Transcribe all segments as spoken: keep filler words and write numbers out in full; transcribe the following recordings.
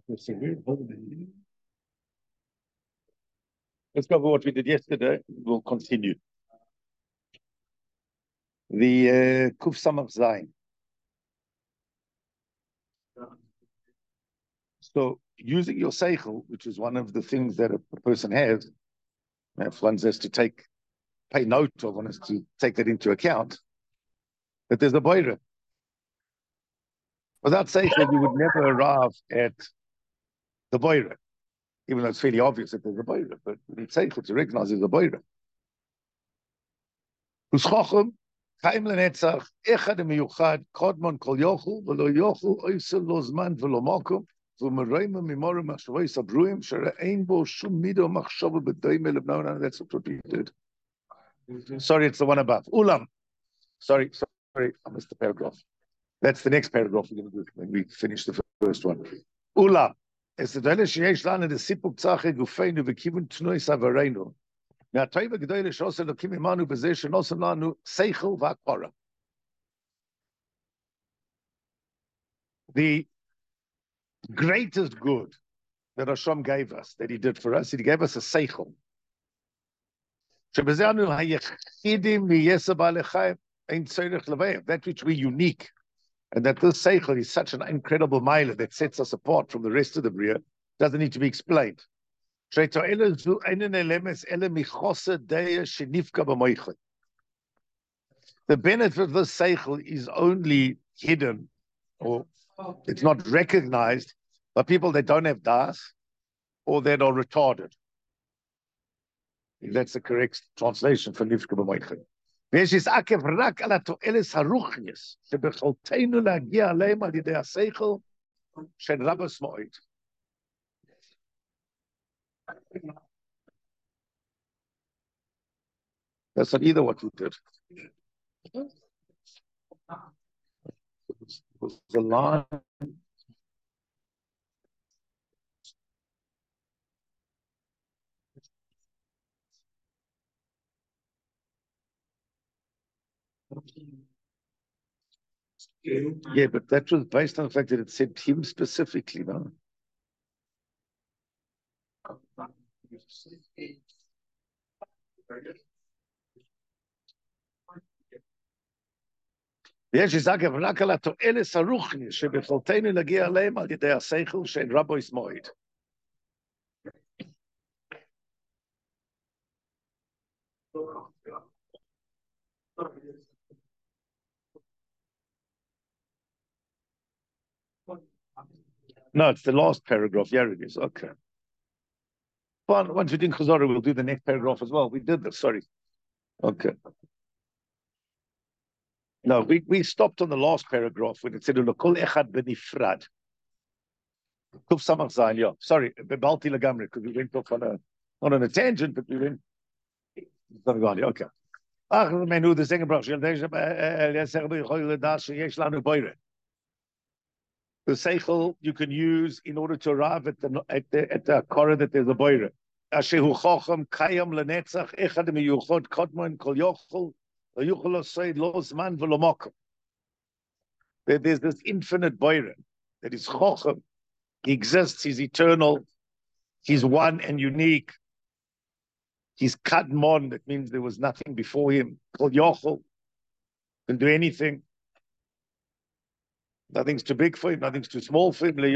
Let's go over what we did yesterday. We'll continue. The uh, Kuf Samach Zayin. So, using your seichel, which is one of the things that a person has, if one has to take, pay note of, one has to take that into account, that there's a boira. Without seichel, you would never arrive at the boira, even though it's fairly obvious that there's a boira, but you need seichel to recognize there's a boira. Who's chochem, chaim lenetzach, echad miyuchad, kodmon kol yochel, v'lo yochel, oisel lo zman v'lo mokum, that's what we did. Sorry, it's the one above. Ulam. Sorry, sorry, I missed the paragraph. That's the next paragraph we're going to do when we finish the first one. Ulam. Es the Dele Sheyesh Lana de Sipuk Tzache Gufeinu v'Kivun Tnoi Savareinu. Me'atoiv ha'gedolei she'oseh Elokim imanu b'zeh she'nosem lanu seichel v'akpara. The greatest good that Hashem gave us, that He did for us, He gave us a seichel. That which we're unique, and that this seichel is such an incredible mile that sets us apart from the rest of the bria, doesn't need to be explained. The benefit of this seichel is only hidden, or it's not recognized by people that don't have das or that are retarded. If that's the correct translation for nifka b'moichet. V'yeshis akev rak ala to'eles haruchnis shebecholteinu lagia aleim al yidei haseichel shen rabas mo'ed. That's not either what we did. It was the line. Yeah, but that was based on the fact that it said him specifically, no? ויש יזכר רק על התועלת הרוחני שביכולתנו להגיע אליהם על ידי השכל שאין רבו יסמועד. No, it's the last paragraph. Yeah, it is. Okay. Well, once we do Chazorah, we'll do the next paragraph as well. We did this, sorry. Okay. No, we, we stopped on the last paragraph when it said, L'kol echad benifrad. Kuf Samach Zayin, yeah. Sorry, Bebalti Lagamri, because we went off on a, not on a tangent, but we went. Okay. Ach, menu, the second branch. The seichel you can use in order to arrive at the at the at the korah that there's a boira. Ashehu chochem kayam lenetzach echad miyuchod kodman kol yochel yochel osay lo zman v'lo mokum. There's this infinite boira that is chochem. He exists. He's eternal. He's one and unique. He's kadmon. That means there was nothing before him. Kol yochel can do anything. Nothing's too big for him, nothing's too small for him.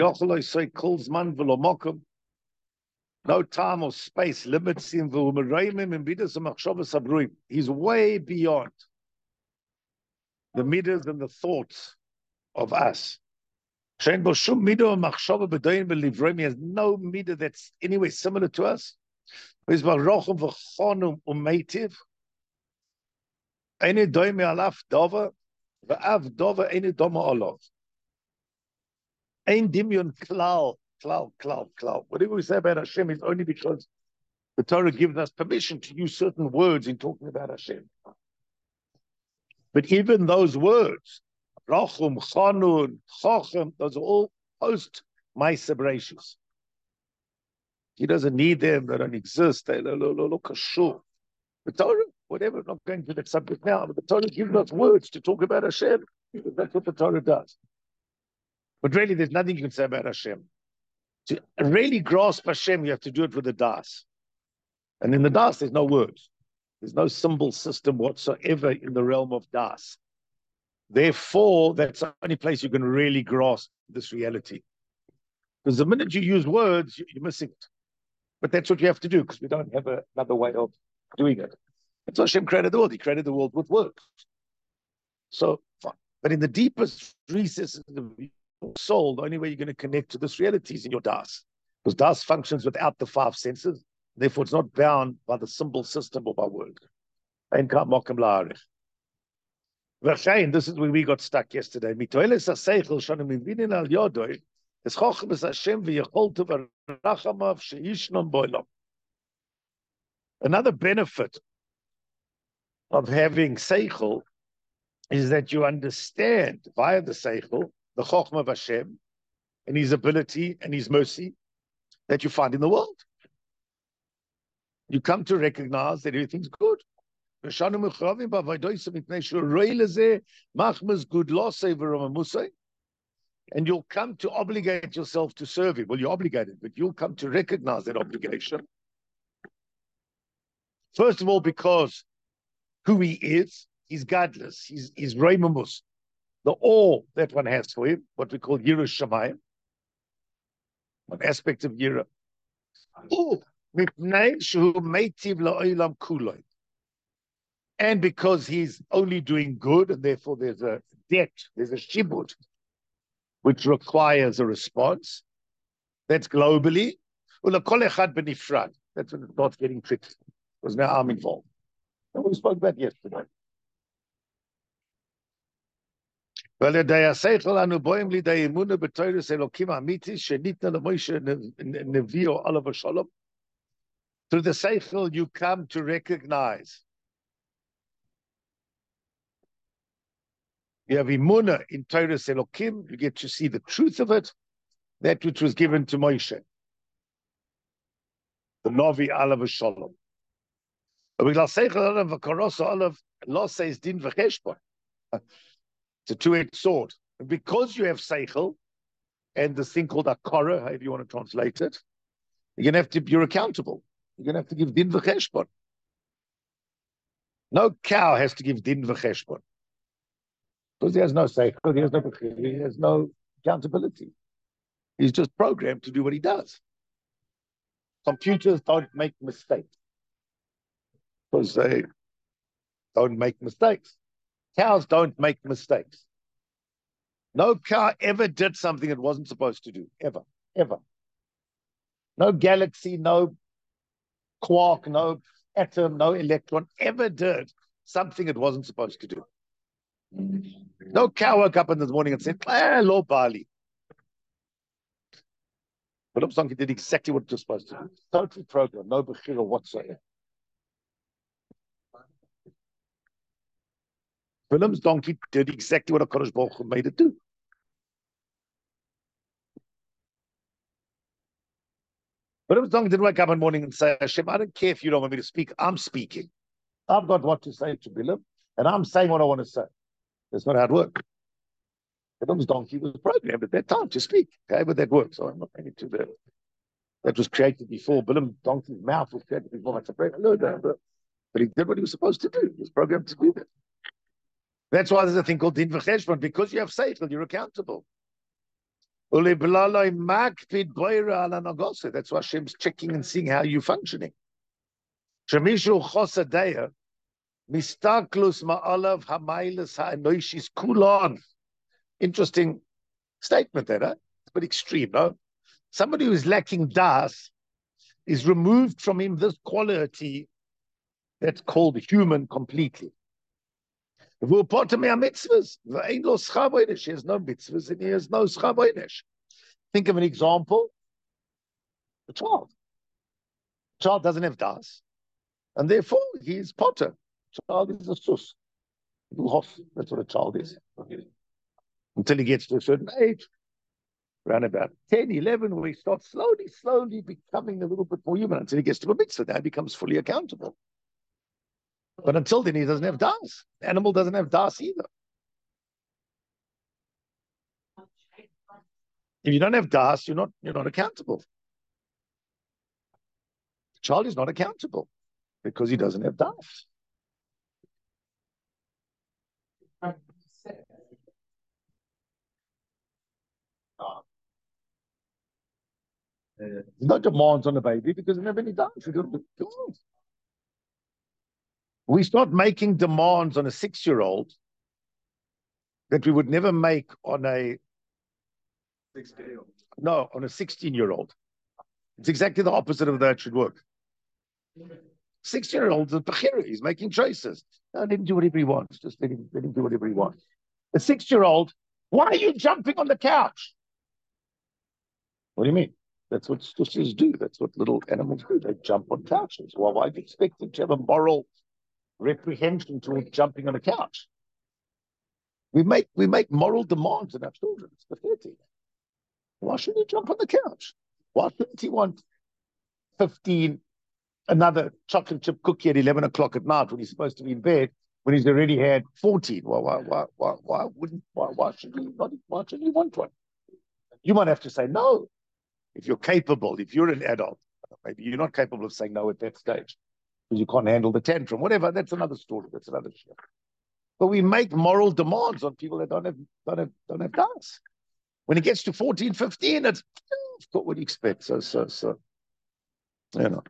No time or space limits him. He's way beyond the midas and the thoughts of us. He has no midah that's anywhere similar to us. He's Ein dimyon klal, klal, klal, klal. Whatever we say about Hashem is only because the Torah gives us permission to use certain words in talking about Hashem. But even those words, Rachum, Chanun, Chochem, those are all post Ma'aseh Bereishis. He doesn't need them, they don't exist, they look kashur. The Torah, whatever, I'm not going to that subject now, but the Torah gives us words to talk about Hashem. That's what the Torah does. But really, there's nothing you can say about Hashem. To really grasp Hashem, you have to do it with the das. And in the das, there's no words. There's no symbol system whatsoever in the realm of das. Therefore, that's the only place you can really grasp this reality. Because the minute you use words, you're missing it. But that's what you have to do, because we don't have a, another way of doing it. That's why Hashem created the world. He created the world with words. So, but in the deepest recesses of your soul, the only way you're going to connect to this reality is in your das. Because das functions without the five senses. Therefore, it's not bound by the symbol system or by words. This is where we got stuck yesterday. Another benefit of having seichel is that you understand via the seichel the chokhmah of Hashem and His ability and His mercy that you find in the world. You come to recognize that everything's good. And you'll come to obligate yourself to serve Him. Well, you're obligated, but you'll come to recognize that obligation. First of all, because who He is, He's godless. He's, he's Reimamus. The awe that one has for Him, what we call Yirah Shamayim, one aspect of Yirah. And because He's only doing good, and therefore there's a debt, there's a shibud, which requires a response. That's globally. That's when it starts getting tricky, because now I'm involved. And we spoke about yesterday. So through the seichel, you come to recognize. You have imunah in Torah Elokim. You get to see the truth of it, that which was given to Moshe, the Novi Alav Shalom. It's a two-edged sword. And because you have seichel and this thing called akara, however you want to translate it, you're going to have to, you're accountable. You're going to have to give din v'cheshbon. No cow has to give din v'cheshbon. Because he has no seichel, he has no, he has no accountability. He's just programmed to do what he does. Computers don't make mistakes. Because they don't make mistakes. Cows don't make mistakes. No cow ever did something it wasn't supposed to do. Ever. Ever. No galaxy, no quark, no atom, no electron ever did something it wasn't supposed to do. No cow woke up in the morning and said, ah, Lo Bali. But Upsonki did exactly what it was supposed to do. Totally programmed, no bechira whatsoever. Willem's donkey did exactly what HaKadosh Baruch Hu made it do. Willem's donkey didn't wake up in the morning and say, Hashem, I don't care if you don't want me to speak. I'm speaking. I've got what to say to Willem, and I'm saying what I want to say. That's not how it works. Willem's donkey was programmed at that time to speak. Okay, but that works. So I'm not going into that. That was created before. Willem's donkey's mouth was created before. That's a but he did what he was supposed to do. He was programmed to do that. That's why there's a thing called din v'cheshbon. Because you have seichel, you're accountable. That's why Hashem's checking and seeing how you're functioning. Interesting statement there, huh? It's a bit extreme, no? Somebody who is lacking das is removed from him this quality that's called human completely. He has no mitzvahs and he has no schavoinish. Think of an example. A child. A child doesn't have das. And therefore, he is potter. A child is a sus. That's what a child is. Until he gets to a certain age, around about ten, eleven, where he starts slowly, slowly becoming a little bit more human until he gets to a mitzvah. Now he becomes fully accountable. But until then, he doesn't have das. The animal doesn't have das either. If you don't have das, you're not you're not accountable. The child is not accountable because he doesn't have das. There's no demands on the baby because they never any das. We start making demands on a six-year-old that we would never make on a no on a sixteen-year-old. It's exactly the opposite of that should work. Six-year-old is a bechira. He's making choices. No, let him do whatever he wants. Just let him, let him do whatever he wants. A six-year-old, why are you jumping on the couch? What do you mean? That's what stussies do. That's what little animals do. They jump on couches. Well, why do you expect them to have a moral reprehension towards jumping on a couch? We make we make moral demands on our children. It's pathetic. Why shouldn't he jump on the couch? Why shouldn't he want fifteen, another chocolate chip cookie at eleven o'clock at night when he's supposed to be in bed, when he's already had fourteen? Well, why, why, why, why wouldn't, why, why should he not, why should he want one? You might have to say no. If you're capable, if you're an adult, maybe you're not capable of saying no at that stage because you can't handle the tantrum, whatever. That's another story. That's another shit. But we make moral demands on people that don't have, don't have, don't have dance. When it gets to fourteen, fifteen, it's what do you expect? So, so, so, you know.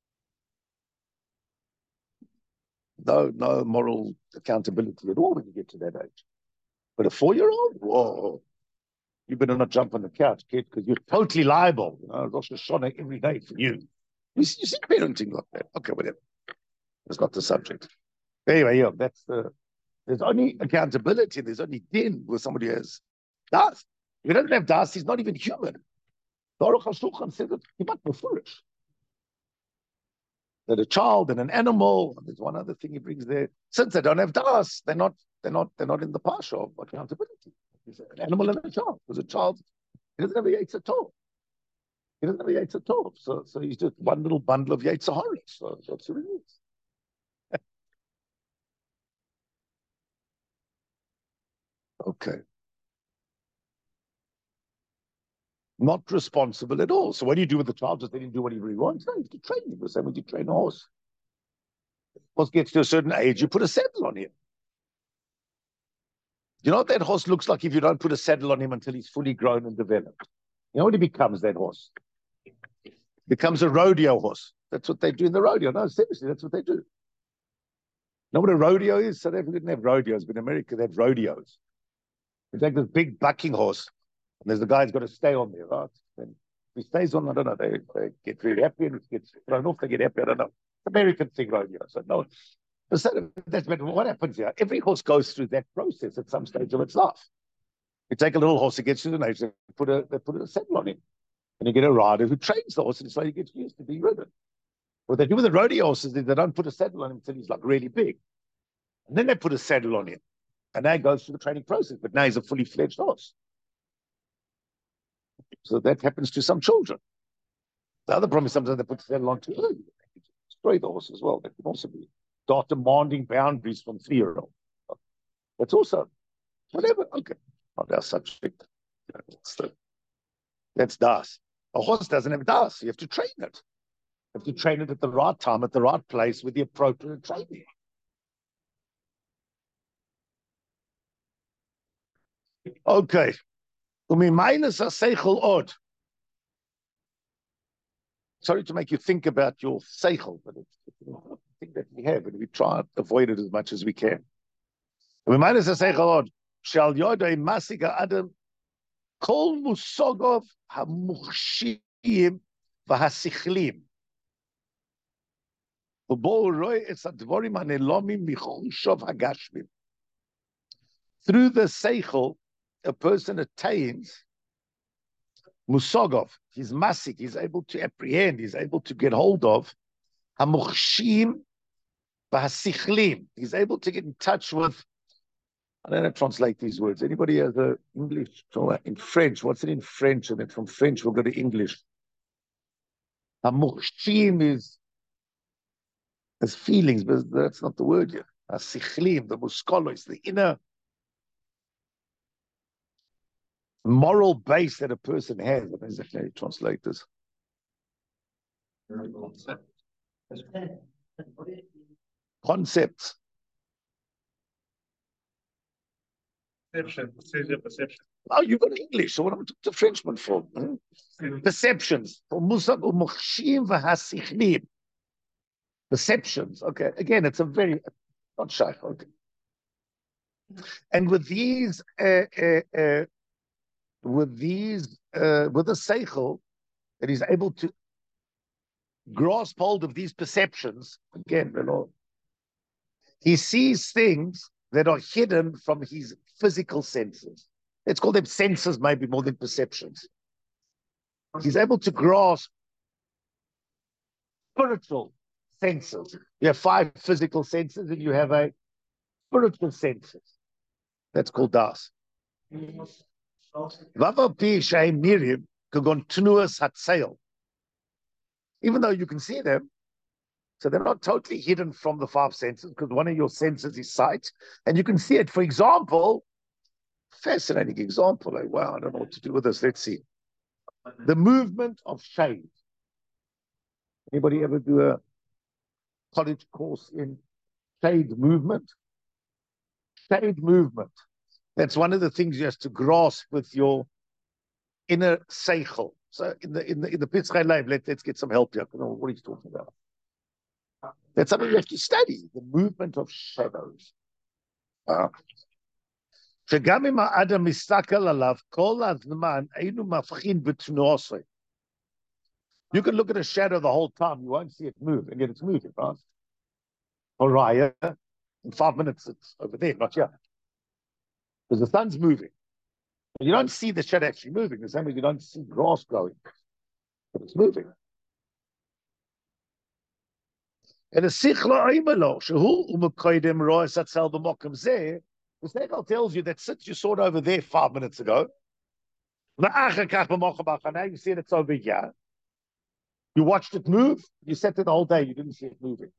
No, no moral accountability at all when you get to that age. But a four-year-old, whoa, you better not jump on the couch, kid, because you're totally liable. You know, Rosh Hashanah every day for you. You see, you see parenting like that. Okay, whatever. That's not the subject. Anyway, yeah, that's the. There's only accountability. There's only din where somebody has das. If he doesn't have das, he's not even human. Baruch HaShulchan said that he might be foolish. That a child and an animal, and there's one other thing he brings there. Since they don't have das, they're not, they're not, they're not in the pasha of accountability. He's an animal and a child. Because a child, he doesn't have a yaitz at all. He doesn't have a yaitz at all. So, so he's just one little bundle of yaitz hori. So that's what it is. Okay. Not responsible at all. So what do you do with the child? Just let him do what he really wants? No, you have to train him. The same way you train a horse. Horse gets to a certain age, you put a saddle on him. You know what that horse looks like if you don't put a saddle on him until he's fully grown and developed? You know what he becomes, that horse? Becomes a rodeo horse. That's what they do in the rodeo. No, seriously, that's what they do. You know what a rodeo is? South Africa didn't have rodeos, but in America they have rodeos. It's like this big bucking horse, and there's the guy who's got to stay on there, right? And if he stays on, I don't know, they, they get really happy, and if he gets thrown off, they get happy, I don't know. It's American thing, rodeo. So no, that's better. What happens here? Every horse goes through that process at some stage of its life. You take a little horse, it gets to the age, they put a, they put a saddle on him. And you get a rider who trains the horse, and so he gets used to being ridden. What they do with the rodeo horses is they don't put a saddle on him until he's like really big. And then they put a saddle on him. And now he goes through the training process, but now he's a fully fledged horse. So that happens to some children. The other problem is sometimes they put the saddle on too early. They can destroy the horse as well. That can also be start demanding boundaries from three-year-old. That's also whatever. Okay, not our subject. That's, the, that's das. A horse doesn't have das. You have to train it. You have to train it at the right time, at the right place, with the appropriate training. Okay. Sorry to make you think about your seichel, but it's, it's a thing that we have, and we try to avoid it as much as we can. Shall yodei masiga adam kol musogov hamuchshim v'hasichlim. Through the seichel, a person attains musogov. He's masik. He's able to apprehend. He's able to get hold of hamuchshim v'hasichlim. He's able to get in touch with. I don't know how to translate these words. Anybody has a English in French? What's it in French? And then from French we'll go to English. Hamuchshim is as feelings, but that's not the word yet. Hasichlim, the muskolos, the inner. moral base that a person has. How does that translate this? Concepts. Perception. Perception. Oh, you've got English. So what am I talking to Frenchman for? Hmm? Perceptions. Perceptions. Okay. Again, it's a very not shy. Okay. And with these, uh, uh, uh, with these, uh, with the seichel that he's able to grasp hold of these perceptions, again, you know, he sees things that are hidden from his physical senses. Let's call them senses, maybe more than perceptions. He's able to grasp spiritual senses. You have five physical senses, and you have a spiritual senses. That's called das. Even though you can see them, so they're not totally hidden from the five senses, because one of your senses is sight, and you can see it. For example, fascinating example. Like, wow, I don't know what to do with this. Let's see. The movement of shade. Anybody ever do a college course in shade movement? Shade movement. That's one of the things you have to grasp with your inner seichel. So in the in the in the Pitzchai Leib, let, let's get some help here. I don't know what he's talking about. That's something you have to study, the movement of shadows. Uh, שגם אם האדם מסתכל עליו כל הזמן אינו מבחין בתנועותיו. You can look at a shadow the whole time, you won't see it move, and yet it's moving, right? Oriah, in five minutes it's over there, not here. Because the sun's moving. And you don't see the shadow actually moving, the same way you don't see grass growing, but it's moving. And the sichla oimelo, shehu umekoidem roes atzel b'mokem zeh, the Seichel tells you that since you saw it over there five minutes ago, now you see it, it's over here. You watched it move, you sat there the whole day, you didn't see it moving.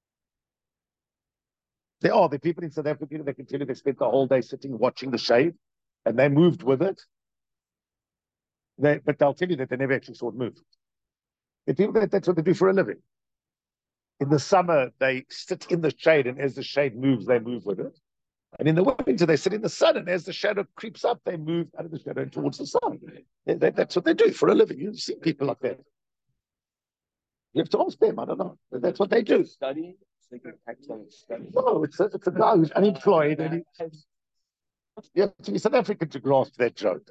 There are the people in South Africa that can tell you they spent the whole day sitting watching the shade, and they moved with it. They, but they'll tell you that they never actually saw it move. The people that that's what they do for a living. In the summer, they sit in the shade, and as the shade moves, they move with it. And in the winter, they sit in the sun, and as the shadow creeps up, they move out of the shadow towards the sun. They, they, that's what they do for a living. You see people like that. You have to ask them. I don't know. But that's what they do. Study. No, it's a, it's a guy who's unemployed, and he has, you have to be South African to grasp that joke.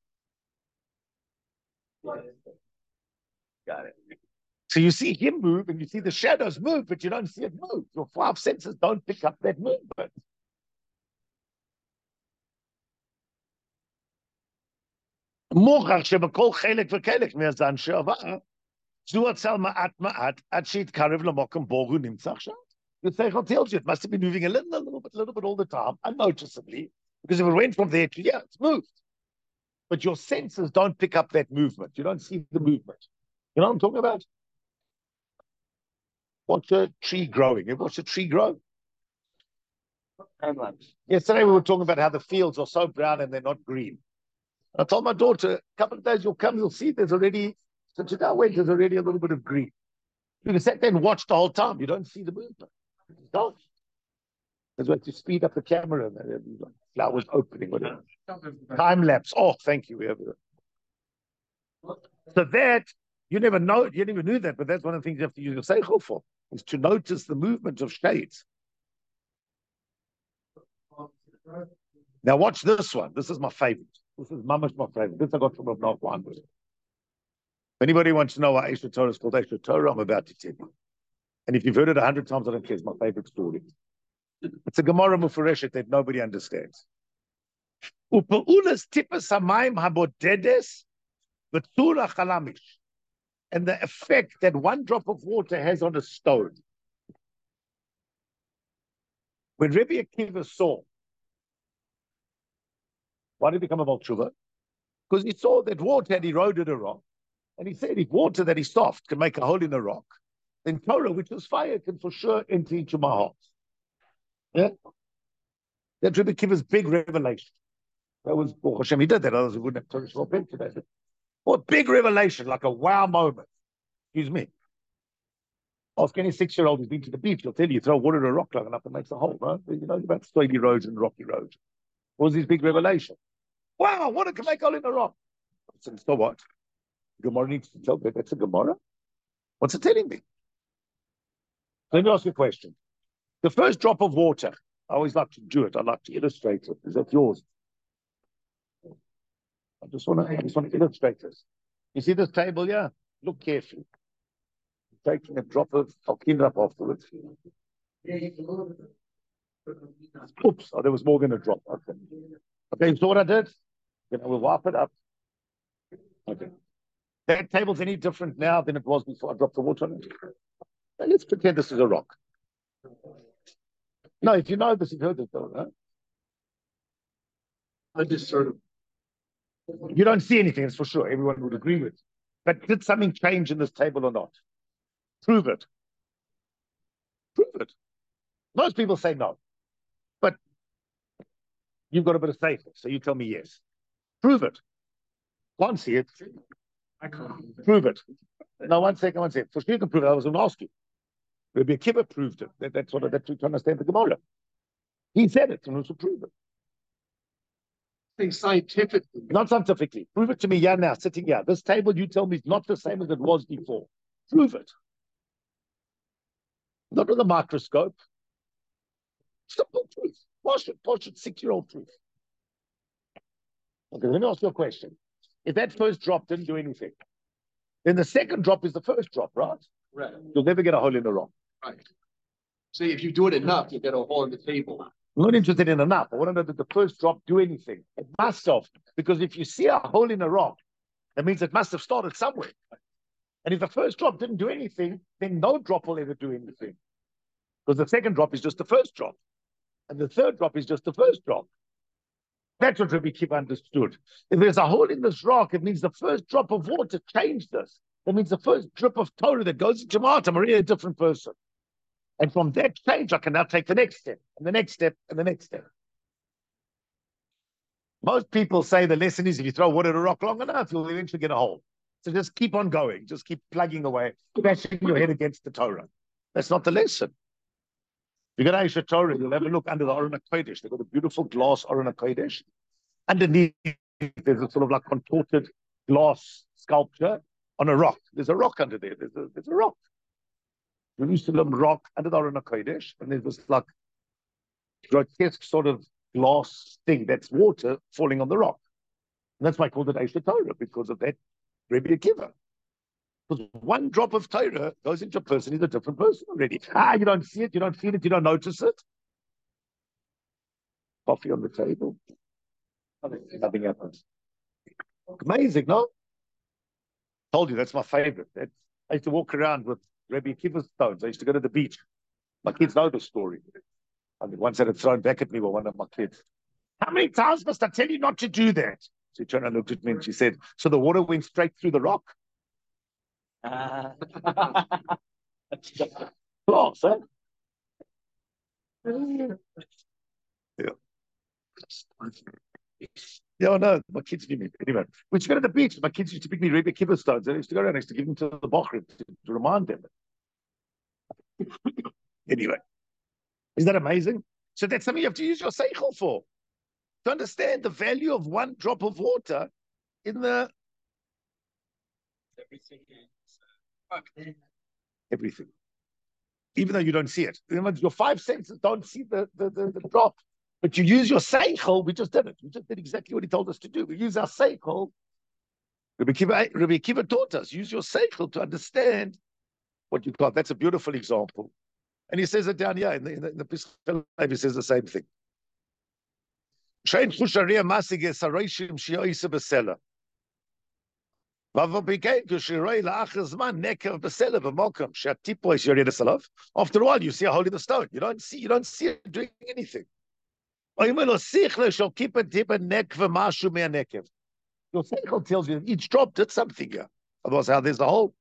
Got it. So you see him move, and you see the shadows move, but you don't see it move. Your five senses don't pick up that movement. מוכח שבכל חלק וחלק מהזן שעבר, זו עצל מעט מעט, עד שיתקרב למקום בו הוא נמצא עכשיו. The Seichel tells you it must have been moving a little, a little bit, a little bit all the time, unnoticeably, because if it went from there to here, it's moved. But your senses don't pick up that movement. You don't see the movement. You know what I'm talking about? Watch a tree growing. You watch a tree grow. Yesterday we were talking about how the fields are so brown and they're not green. I told my daughter, a couple of days you'll come, you'll see there's already, since you now went, there's already a little bit of green. You can sit there and watch the whole time. You don't see the movement. You don't. That's why to speed up the camera and then flowers opening, whatever. Time lapse. Oh, thank you. We have so that, you never know, you never knew that, but that's one of the things you have to use your seichel for, is to notice the movement of shades. Now watch this one. This is my favorite. This is mama's my favorite. This I got from Rav Nachman. If anybody wants to know why Esher Torah is called Esher Torah, I'm about to tell you. And if you've heard it a hundred times, I don't care. It's my favorite story. It's a Gemara Mufareshet that nobody understands. Upa'ulas tipas hamayim habodedes v'tura chalamish. And the effect that one drop of water has on a stone. When Rabbi Akiva saw, why did he become a Baal Tshuva? Because he saw that water had eroded a rock. And he said, if water that is soft can make a hole in a rock, then Torah, which is fire, can for sure enter into my heart. Yeah? That's Rabbi Akiva's big revelation. That was, Baruch Hashem, he did that. Otherwise, we wouldn't have Torah Sheba'al Peh today. What big revelation, like a wow moment. Excuse me. Ask any six-year-old who's been to the beach, he'll tell you, you throw water in a rock long enough, it makes a hole, right? You know about stony roads and rocky roads. What was his big revelation? Wow, water can make a hole in a rock. I said, so what? Gemara needs to tell me that's a Gemara? What's it telling me? Let me ask you a question. The first drop of water, I always like to do it. I like to illustrate it. Is that yours? I just want to, I just want to illustrate this. You see this table here? Look carefully. I'm taking a drop of, I'll clean it up afterwards. Oops, oh, there was more than a drop. Okay. Okay, so what I did? Then I will wipe it up. Okay. That table's any different now than it was before I dropped the water on it. Now let's pretend this is a rock. No, if you know this, you've heard this though, huh? I just sort of. You don't see anything, it's for sure. Everyone would agree with. But did something change in this table or not? Prove it. Prove it. Most people say no. But you've got a bit of faith, so you tell me yes. Prove it. Can't see it. I can't. Prove it. No, one second, one second. For sure you can prove it. I was going to ask you. Rabbi Akiva proved it. That, that's what that's what to understand the Gemara. He said it, and also prove it. Think scientifically. Not scientifically. Prove it to me here now, sitting here. This table you tell me is not the same as it was before. Prove it. Not with a microscope. Simple truth. Posh it, posh it, six-year-old truth. Okay, let me ask you a question. If that first drop didn't do anything, then the second drop is the first drop, right? Right. You'll never get a hole in the rock. Right. So if you do it enough, you get a hole in the table. I'm not interested in enough. I want to know that the first drop do anything. It must have, because if you see a hole in a rock, that means it must have started somewhere. And if the first drop didn't do anything, then no drop will ever do anything. Because the second drop is just the first drop. And the third drop is just the first drop. That's what Rabbi Akiva understood. If there's a hole in this rock, it means the first drop of water changed this. That means the first drip of Torah that goes into my heart, I'm already a different person. And from that change, I can now take the next step, and the next step, and the next step. Most people say the lesson is if you throw water at a rock long enough, you'll eventually get a hole. So just keep on going. Just keep plugging away, bashing your head against the Torah. That's not the lesson. You go to Aisha Torah, you'll have a look under the Aron HaKodesh. They've got a beautiful glass Aron HaKodesh. Underneath, there's a sort of like contorted glass sculpture on a rock. There's a rock under there. There's a, there's a rock. Jerusalem rock under the Aron HaKodesh. And there's this like grotesque sort of glass thing that's water falling on the rock. And that's why I called it Aisha Torah, because of that Rabbi Akiva. Because one drop of Torah goes into a person, he's a different person already. Ah, you don't see it, you don't feel it, you don't notice it. Coffee on the table. Nothing happens. Amazing, no? Told you, that's my favorite. That's, I used to walk around with Rabbi Akiva stones. I used to go to the beach. My kids know the story. I mean, once had it thrown back at me by one of my kids. How many times must I tell you not to do that? She turned and looked at me and she said, so the water went straight through the rock? Uh, Class, huh? Yeah. Yeah, no, my kids knew me. Anyway, we used to go to the beach. My kids used to pick me Rabbi Akiva stones. I used to go around, I used to give them to the Bochrim to, to remind them. Anyway, isn't that amazing? So that's something you have to use your seichel for. To understand the value of one drop of water in the... Everything. Everything. Even though you don't see it. Your five senses don't see the, the, the, the drop. But you use your seichel. We just did it. We just did exactly what he told us to do. We use our seichel. Rabbi Akiva, Rabbi Akiva taught us, use your seichel to understand what you've got. That's a beautiful example. And he says it down here in the, in the, in the Pesach, he says the same thing. Shein chusharia masig esarayshim shi'oisa besela. After a while, you see a hole in the stone. You don't see, you don't see it doing anything. Your seichel tells you that each drop did something here. Otherwise, how there's a hole.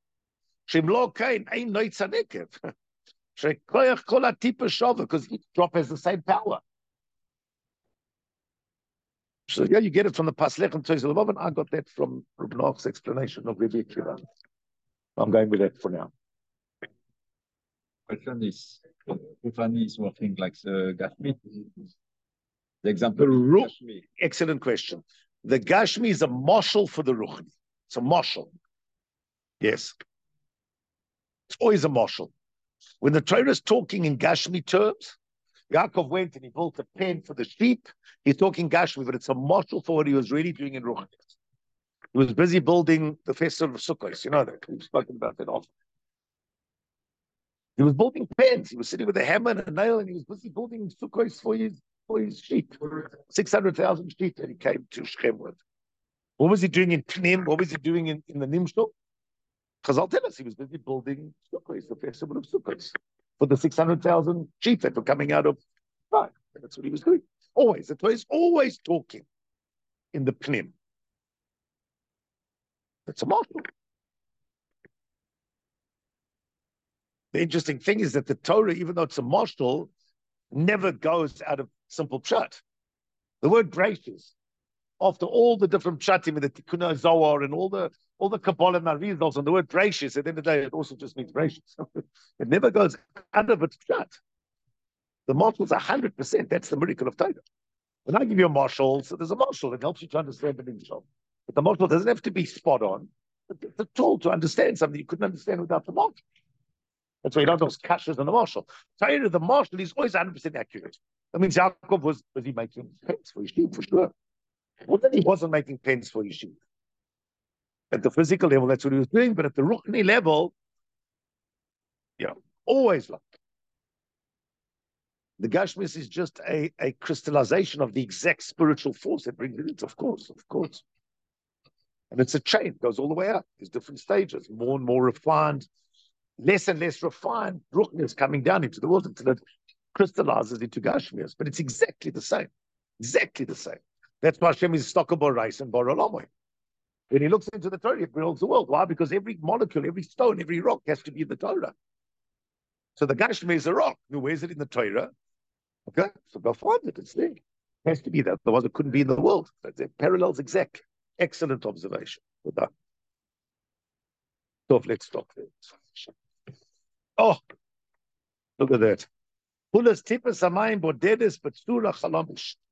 Because each drop has the same power. So yeah, you get it from the Paslech and Toys Levov, and I got that from Reb Noach's explanation of Rebbe Akiva. I'm going with that for now. Question is, Rufani is working like the Gashmi. The example The is Ruch, Gashmi. excellent question. The Gashmi is a marshal for the Ruchni. It's a marshal. Yes. It's always a marshal. When the Torah is talking in Gashmi terms, Yaakov went and he built a pen for the sheep. He's talking Gashmi, but it's a marshal for what he was really doing in Ruchni. He was busy building the festival of Sukkot. You know that. We've spoken about that often. He was building pens. He was sitting with a hammer and a nail, and he was busy building Sukkot for his for his sheep. Six hundred thousand sheep that he came to Shechem with. What was he doing in Pnim? What was he doing in, in the Nimshul? Chazal tell us he was busy building Sukkot, the festival of Sukkot, for the six hundred thousand sheep that were coming out of right. That's what he was doing. Always. The Torah is always talking in the Pnim. That's a marshal. The interesting thing is that the Torah, even though it's a marshal, never goes out of simple pshat. The word gracious, after all the different pshatim in the Tikkun Zohar and all the all the Kabbalah Marizals, and the word gracious, at the end of the day, it also just means gracious. It never goes out of its pshat. The marshal is one hundred percent. That's the miracle of Torah. When I give you a marshal, so there's a marshal that helps you to understand the marshal. But the marshal doesn't have to be spot on. It's a tool to understand something you couldn't understand without the marshal. That's why you don't know kashas on the marshal. Torah, the marshal is always one hundred percent accurate. That means Yaakov was, was he making pens for his sheep, for sure. Well, then he wasn't making pens for his sheep. At the physical level, that's what he was doing. But at the Ruchni level, yeah, always like. The Gashmis is just a, a crystallization of the exact spiritual force that brings it in, of course, of course. And it's a chain, it goes all the way up. There's different stages, more and more refined, less and less refined. Ruchni is coming down into the world until it crystallizes into Gashmias. But it's exactly the same. Exactly the same. That's why Hashem is Stockable Rice and Borolamoi. When he looks into the Torah, he builds the world. Why? Because every molecule, every stone, every rock has to be in the Torah. So the Gashmi is a rock. Where is it in the Torah? Okay, so go find it. It's there. It has to be that. Otherwise, it couldn't be in the world. It parallels exactly. Excellent observation. So let's stop there. Oh, look at that. Pulas tipas amayim bodedes b'tzura chalamish.